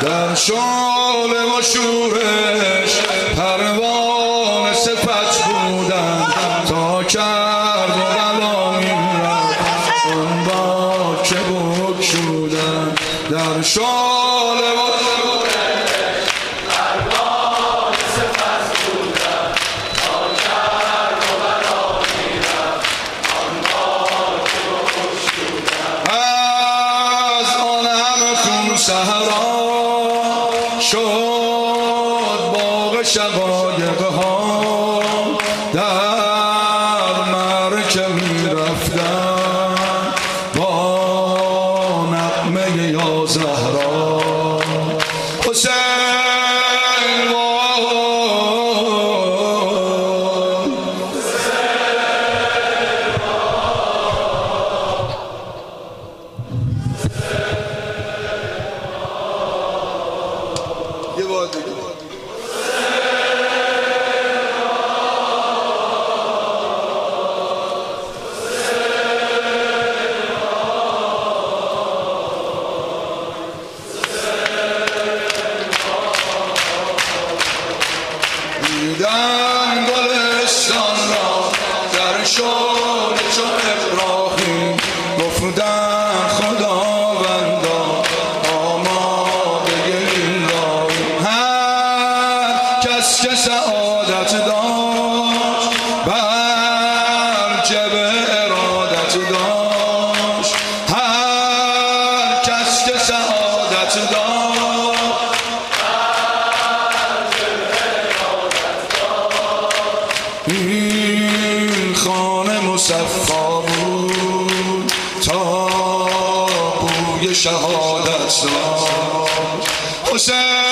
در شعله و شورش پروانه صفت بودن تا کرد و بلا میرفت اون با که بگشودن در شعله و شورش پروانه صفت بودن تا کرد و بلا میرفت اون با که بگشودن از آن همه خون صحرا شد باغ شقایق‌ها در مرکه می‌رفتن با نغمه یا زهرا حسین یه بار دیگه دیدن گلستان را در شعله چو ابراهیم گفتن خداوندا آماده این راهیم هر کس که سعادت داشت بر جبه ارادت داشت هر کس که سعادت داشت این خانه مصفا بود تا بوی شهادت داشت حسین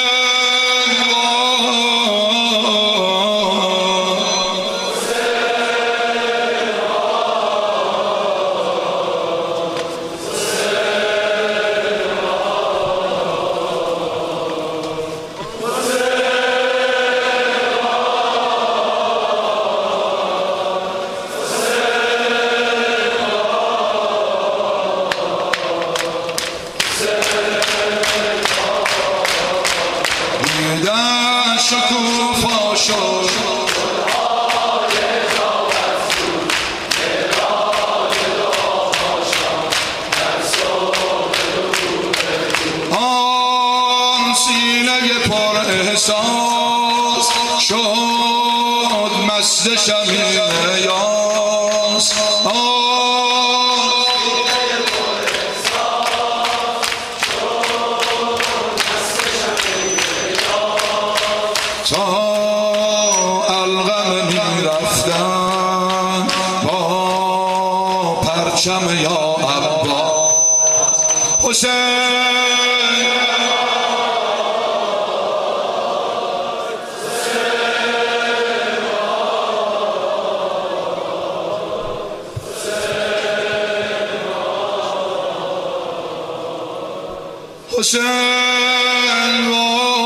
دیدن شکوفا شد آن سینه پر احساس شد مست شمیم یاس تا القم میرفتن با پرچم یا عباس حسین حسین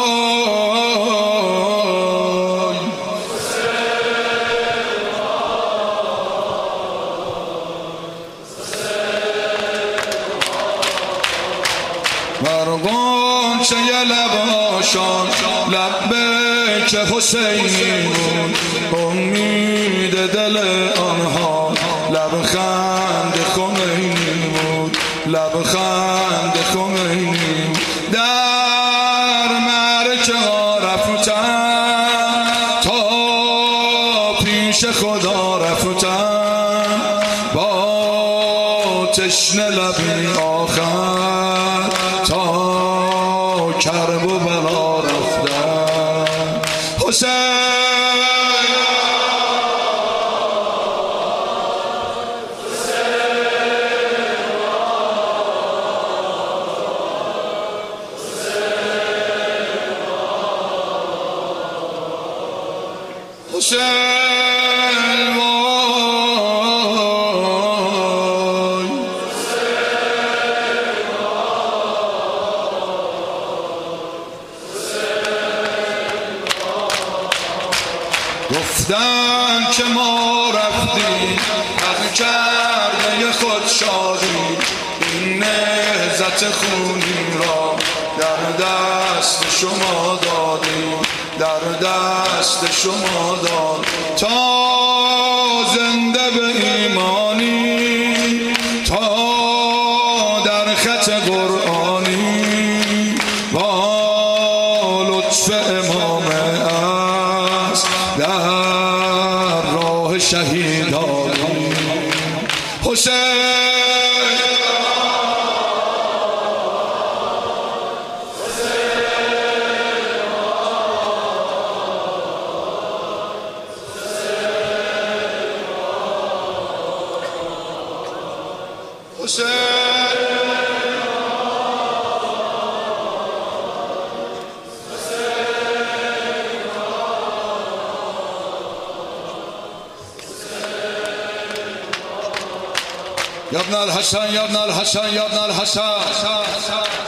مرغون چه لباشان لبیک حسینی بود امید دل آنها لبخند خمینی بود لبخند خمینی در مرکه ها رفتن تا پیش خدا رفتن با تشنه لبی آخر تا کرب و بلا رفتن حسین حسین گفتن که ما رفتیم از کرده خود شادی این نهضت خونی را در دست شما دادیم، در دست شما داد تا زنده به ایمانی، تا در خط قرآنی با لطف امام است در راه شهیدانی. حسین يا ابن الحسن يا ابن الحسن يا ابن الحسن